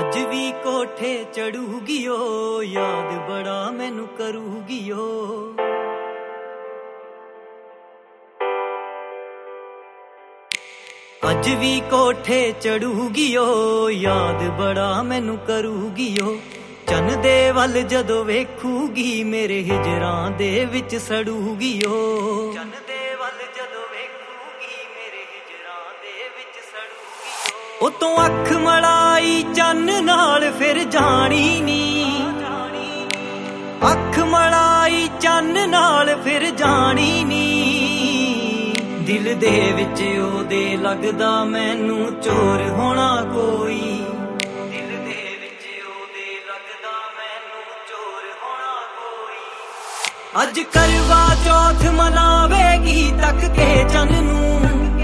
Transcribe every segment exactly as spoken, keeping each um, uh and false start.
ਅੱਜ ਵੀ ਕੋਠੇ ਚੜੂਗੀ ਓ ਯਾਦ ਬੜਾ ਮੈਨੂੰ ਕਰੂਗੀ ਓ ਅੱਜ ਵੀ ਕੋਠੇ ਚੜੂਗੀ ਓ ਯਾਦ ਬੜਾ ਮੈਨੂੰ ਕਰੂਗੀ ਓ ਚੰਨ ਦੇ ਵੱਲ ਜਦੋਂ ਵੇਖੂਗੀ ਮੇਰੇ ਹਿਜਰਾਂ ਦੇ ਵਿੱਚ ਸੜੂਗੀ ਓ ਚੰਨ ਦੇ ਵੱਲ ਜਦੋਂ ਵੇਖੂਗੀ ਮੇਰੇ ਹਿਜਰਾਂ ਦੇ ਵਿੱਚ ਸੜੂਗੀ ਓ ਉਤੋਂ ਅੱਖ ਮਲਾਈ ਚੰਨ ਨਾਲ ਫਿਰ ਜਾਣੀ ਨੀ ਅੱਖ ਮਲਾਈ ਚੰਨ ਨਾਲ ਫਿਰ ਜਾਣੀ ਨੀ ਦਿਲ ਦੇ ਵਿੱਚ ਉਹਦੇ ਲੱਗਦਾ ਮੈਨੂੰ ਚੋਰ ਹੋਣਾ ਕੋਈ ਦਿਲ ਦੇ ਵਿੱਚ ਉਹਦੇ ਲੱਗਦਾ ਮੈਨੂੰ ਚੋਰ ਹੋਣਾ ਕੋਈ ਅੱਜ ਕਰਵਾ ਚੌਥ ਮਨਾਵੇਗੀ ਤੱਕ ਕੇ ਚੰਨ ਨੂੰ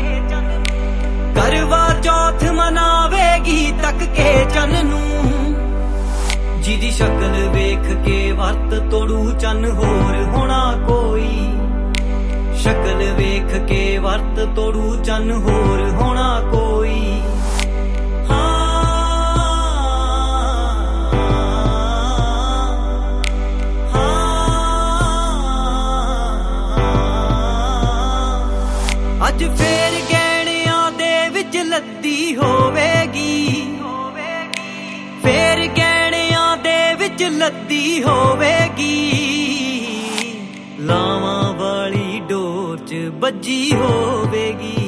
ਕਰਵਾ ਚੌਥ ਮਨਾਵੇਗੀ ਤੱਕ ਕੇ ਚੰਨ ਨੂੰ ਜਿਹਦੀ ਸ਼ਕਲ ਵੇਖ ਕੇ ਵਰਤ ਤੋੜੂ ਚੰਨ ਹੋਰ ਹੋਣਾ ਕੋਈ ਸ਼ਕਲ ਵੇਖ ਕੇ ਵਰਤ ਤੋੜੂ ਚੰਨ ਹੋਰ ਹੋਣਾ ਕੋਈ ਹਾਂ ਹਾਂ ਅੱਜ ਫੇਰ ਗਹਿਣਿਆਂ ਦੇ ਵਿੱਚ ਲੱਦੀ ਹੋਵੇਗੀ ਫੇਰ ਗਹਿਣਿਆਂ ਦੇ ਵਿੱਚ ਲੱਦੀ ਹੋਵੇਗੀ ਲਾਵਾਂ ਵਾਲੀ ਡੋਰ ਚ ਬੱਜੀ ਹੋਵੇਗੀ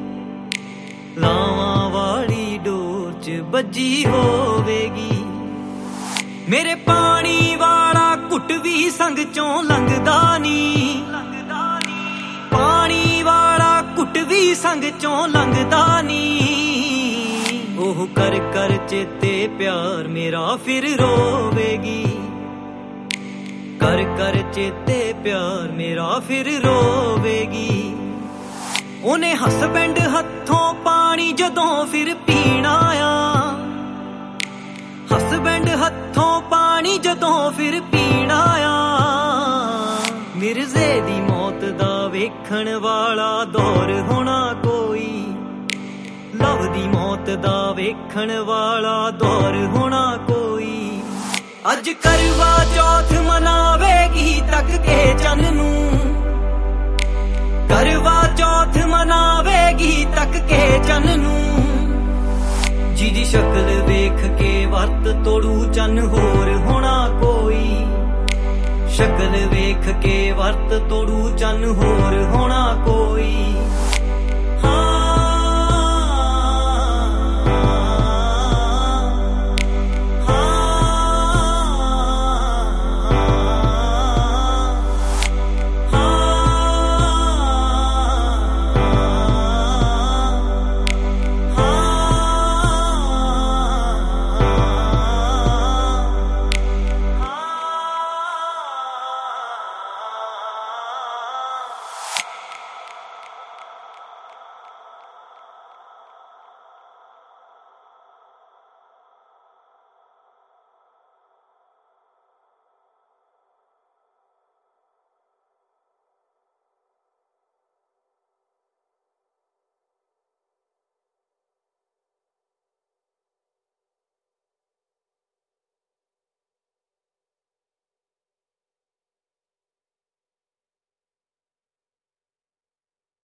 ਲਾਵਾਂ ਵਾਲੀ ਡੋਰ ਚ ਬੱਜੀ ਹੋਵੇਗੀ ਮੇਰੇ ਪਾਣੀ ਵਾਲਾ ਘੁੱਟ ਵੀ ਸੰਗ ਚੋਂ ਲੰਘਦਾ ਨੀ ਪਾਣੀ ਵਾਲਾ ਘੁੱਟ ਵੀ ਸੰਗ ਚੋਂ ਲੰਘਦਾ ਨੀ ਉਹ ਕਰ ਕਰ ਚੇਤੇ ਪਿਆਰ ਮੇਰਾ ਫਿਰ ਰੋਵੇਗੀ ਕਰ ਕਰ ਚੇਤੇ ਪਿਆਰ ਮੇਰਾ ਫਿਰ ਰੋਵੇਗੀ ਉਹਨੇ ਹਸਬੈਂਡ ਹੱਥੋਂ ਪਾਣੀ ਜਦੋਂ ਫਿਰ ਪੀਣਾ ਆ ਹਸਬੈਂਡ ਹੱਥੋਂ ਪਾਣੀ ਜਦੋਂ ਫਿਰ ਪੀਣਾ ਆ ਮਿਰਜ਼ੇ ਦੀ ਮੌਤ ਦਾ ਵੇਖਣ ਵਾਲਾ ਦੌਰ ਹੋਣਾ ਕੋਈ ਲਵ ਦੀ ਮੌਤ ਦਾ ਵੇਖਣ ਵਾਲਾ ਦੌਰ ਹੋਣਾ ਕੋਈ ਅੱਜ ਕਰਵਾ ਚੌਥ ਮਨਾਵੇਗੀ ਤੱਕ ਕੇ ਚੰਨ ਨੂੰ ਕਰਵਾ ਚੌਥ ਮਨਾਵੇਗੀ ਤੱਕ ਕੇ ਚੰਨ ਨੂੰ ਜਿਹਦੀ ਸ਼ਕਲ ਵੇਖ ਕੇ ਵਰਤ ਤੋੜੂ ਚੰਨ ਹੋਰ ਹੋਣਾ ਕੋਈ ਸ਼ਕਲ ਵੇਖ ਕੇ ਵਰਤ ਤੋੜੂ ਚੰਨ ਹੋਰ ਹੋਣਾ ਕੋਈ